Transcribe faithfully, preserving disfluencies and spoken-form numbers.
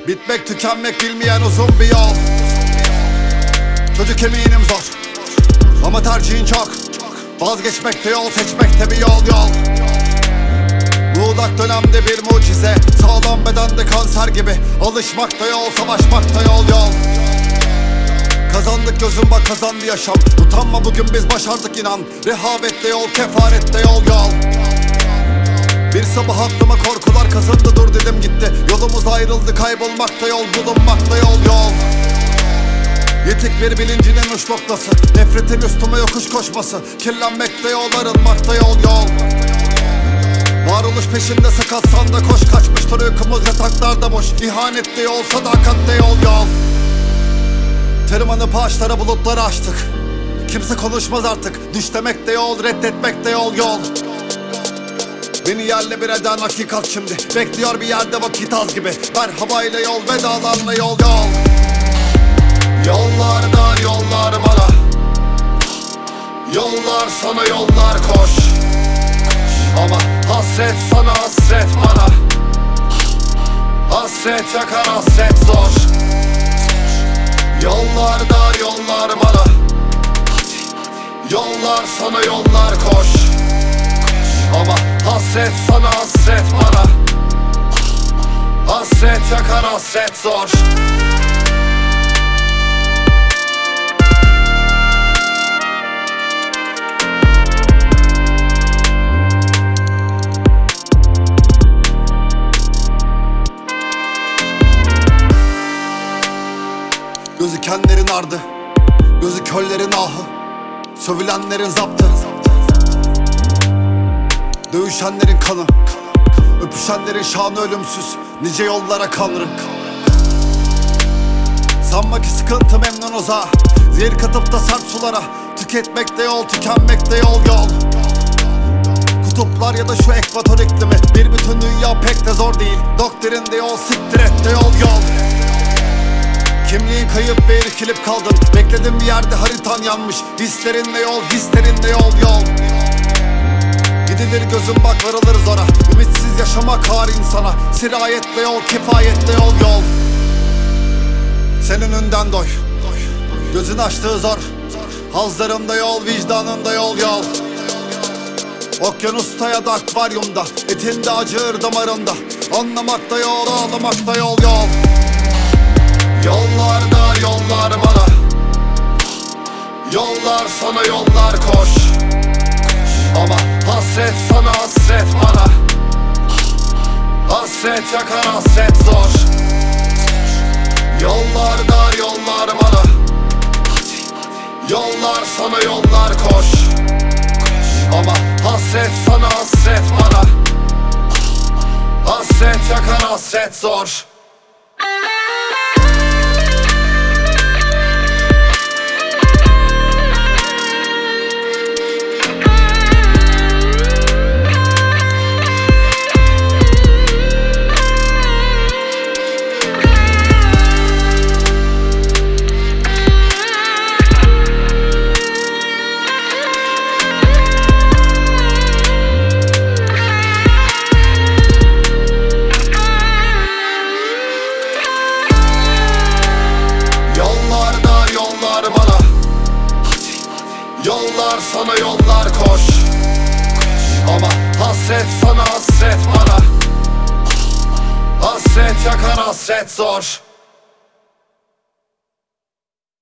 Bitmek tükenmek bilmeyen uzun bir yol. Çocuk eminim zor ama tercihin çok. Vazgeçmekte yol, seçmekte bir yol yol. Muğlak dönemde bir mucize, sağlam bedende kanser gibi. Alışmakta yol, savaşmakta yol yol. Kazandık gözüm bak, kazandı yaşam. Utanma, bugün biz başardık inan. Rehavette yol, kefarette yol yol. Bir sabah aklıma korkular kazındı, dur dedim gitti. Yolumuz ayrıldı, kaybolmakta yol, bulunmakta yol yol. Yetik bir bilincinin uç noktası, nefretin üstüme yokuş koşması. Kirlenmekte yol, arınmakta yol yol. Varoluş peşinde sakatsan da koş, kaçmıştır uykumuz yataklarda boş. İhanette yol, sadakatte yol yol. Tırmanıp ağaçlara, bulutları aştık. Kimse konuşmaz artık, düş demekte yol, reddetmekte yol yol. Beni yerle bir eden hakikat şimdi, bekliyor bir yerde vakit az gibi. Merhabayla yol, vedalarla yol yol. Yollar dar, yollar bana. Yollar sana, yollar koş. Ama hasret sana, hasret bana. Hasret yakar, hasret zor. Yollar dar, yollar bana. Yollar sana, yollar koş. Ama hasret sana, hasret bana. Hasret yakar, hasret zor. Gözükenlerin ardı, gözü körlerin ahı, sövülenlerin zaptı, dövüşenlerin kanı, öpüşenlerin şanı ölümsüz, nice yollara kanırım. Sanma ki sıkıntı memnun uzağa, zehir katıp da sert sulara. Tüketmekte yol, tükenmekte yol yol. Kutuplar ya da şu ekvator iklimi, bir bütün dünya pek de zor değil. Doktrinde yol, siktir et de yol yol. Kimliğin kayıp ve irkilip kaldın, bekledim bir yerde haritan yanmış. Hislerinle yol, hislerinle yol yol. Gidilir gözüm bak, varılır zora. Ümitsiz yaşamak ağır insana. Sirayetle yol, kifayetle yol yol. Sen önünden doy, gözün açtığı zor. Hazlarında yol, vicdanında yol yol. Okyanusta ya da akvaryumda, etinde acır damarında. Anlamakta yol, ağlamakta yol yol. Yollar dar, yollar bana. Yollar sana, yollar koş. Ama hasret sana, hasret bana. Hasret yakar, hasret zor. Yollar dar, yollar bana. Yollar sana, yollar koş. Ama hasret sana, hasret bana. Hasret yakar, hasret zor. Yollar sana, yollar koş. Ama hasret sana, hasret bana. Hasret yakar, hasret zor.